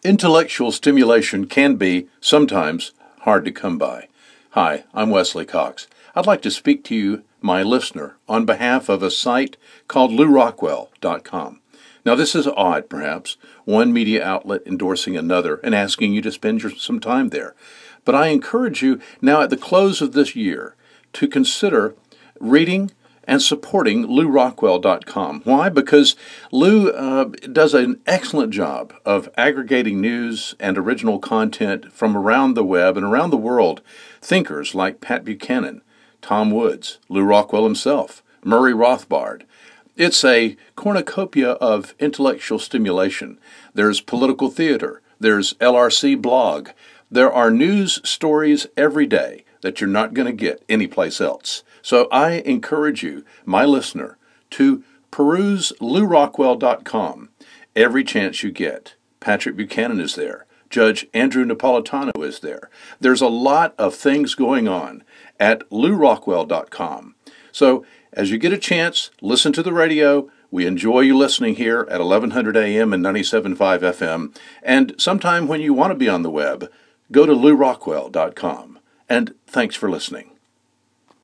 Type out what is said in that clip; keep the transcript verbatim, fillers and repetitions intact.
Intellectual stimulation can be, sometimes, hard to come by. Hi, I'm Wesley Cox. I'd like to speak to you, my listener, on behalf of a site called Lew Rockwell dot com. Now, this is odd, perhaps, one media outlet endorsing another and asking you to spend your, some time there. But I encourage you now at the close of this year to consider reading and supporting Lew Rockwell dot com. Why? Because Lew uh, does an excellent job of aggregating news and original content from around the web and around the world. Thinkers like Pat Buchanan, Tom Woods, Lew Rockwell himself, Murray Rothbard. It's a cornucopia of intellectual stimulation. There's political theater. There's L R C blog. There are news stories every day that you're not going to get anyplace else. So I encourage you, my listener, to peruse Lew Rockwell dot com every chance you get. Patrick Buchanan is there. Judge Andrew Napolitano is there. There's a lot of things going on at Lew Rockwell dot com. So as you get a chance, listen to the radio. We enjoy you listening here at eleven hundred A M and ninety-seven point five F M. And sometime when you want to be on the web, go to Lew Rockwell dot com. And thanks for listening.